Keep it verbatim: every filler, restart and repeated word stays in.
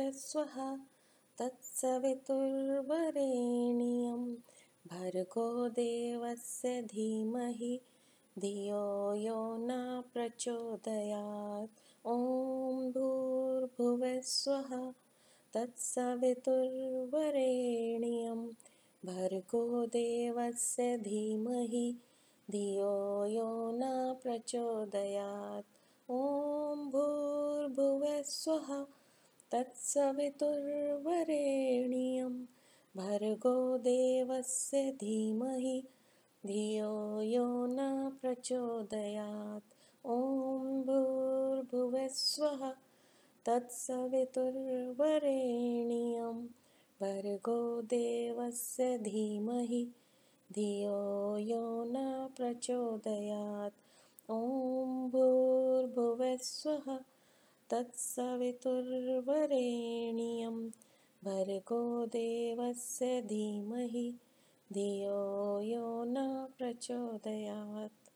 भूर्भुवस्वः तत्सवितुर्वरेण्यं भर्गो देवस्य धीमहि धियो यो न प्रचोदयात्। ॐ भूर्भुवस्वः तत्सवितुर्वरेण्यं भर्गो देवस्य धीमहि धियो यो न प्रचोदयात्। ॐ भूर्भुवस्वः तत्सवितुर्वरेण्यं भर्गो देवस्य धीमहि धियो यो न प्रचोदयात्। ॐ भूर्भुवस्वः तत्सवितुर्वरेण्यं भर्गो देवस्य धीमहि धियो यो न प्रचोदयात्। ॐ भूर्भुवस्वः तत्सवितुर्वरेण्यं भर्गो देवस्य धीमहि धियो यो न प्रचोदयात्।